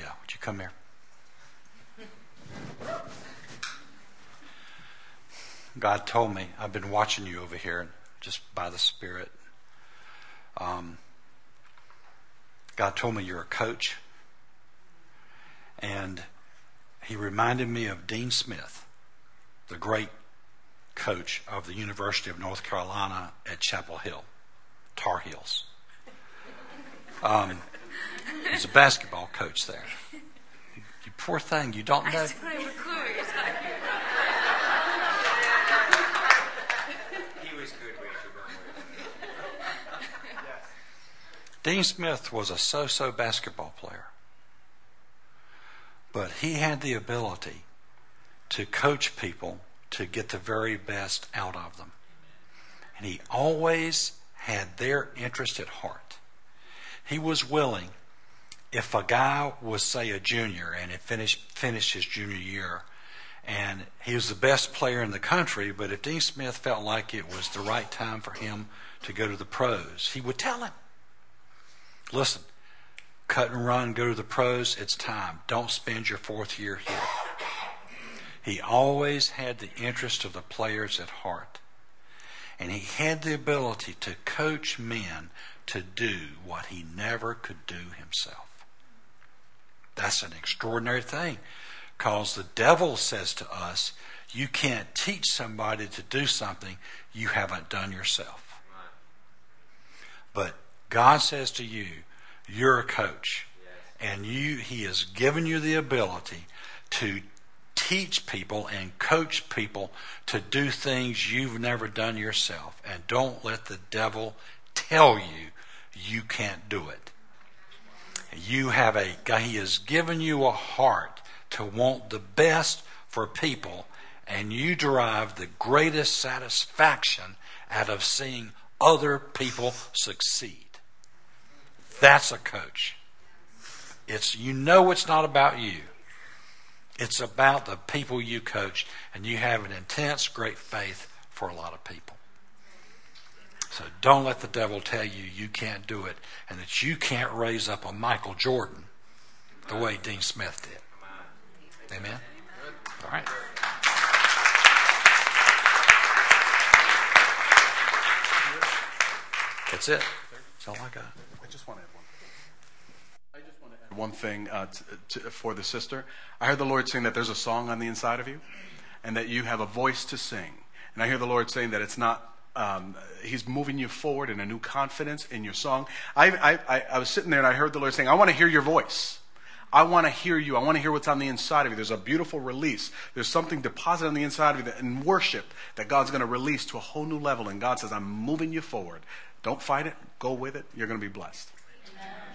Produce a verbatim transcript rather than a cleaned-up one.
Michelle, would you come here? God told me, I've been watching you over here just by the Spirit. Um, God told me you're a coach. And he reminded me of Dean Smith, the great coach of the University of North Carolina at Chapel Hill, Tar Heels. Um, he's a basketball coach there. You, you poor thing, you don't know. Dean Smith was a so-so basketball player. But he had the ability to coach people to get the very best out of them. And he always had their interest at heart. He was willing, if a guy was, say, a junior and had finished, finished his junior year, and he was the best player in the country, but if Dean Smith felt like it was the right time for him to go to the pros, he would tell him, listen, cut and run, go to the pros, it's time. Don't spend your fourth year here. He always had the interest of the players at heart. And he had the ability to coach men to do what he never could do himself. That's an extraordinary thing, because the devil says to us, you can't teach somebody to do something you haven't done yourself. But God says to you, you're a coach, and you he has given you the ability to teach people and coach people to do things you've never done yourself. And don't let the devil tell you you can't do it. You have a he has given you a heart to want the best for people, and you derive the greatest satisfaction out of seeing other people succeed. That's a coach. It's, you know, it's not about you. It's about the people you coach, and you have an intense, great faith for a lot of people. So don't let the devil tell you you can't do it, and that you can't raise up a Michael Jordan the way Dean Smith did. Amen? All right. That's it. That's all I got. I just want to add one thing. I just want to add one thing uh, to, to, for the sister. I heard the Lord saying that there's a song on the inside of you, and that you have a voice to sing. And I hear the Lord saying that it's not, um, He's moving you forward in a new confidence in your song. I, I, I was sitting there and I heard the Lord saying, I want to hear your voice. I want to hear you. I want to hear what's on the inside of you. There's a beautiful release. There's something deposited on the inside of you that, in worship that God's going to release to a whole new level. And God says, I'm moving you forward. Don't fight it. Go with it. You're going to be blessed. Amen.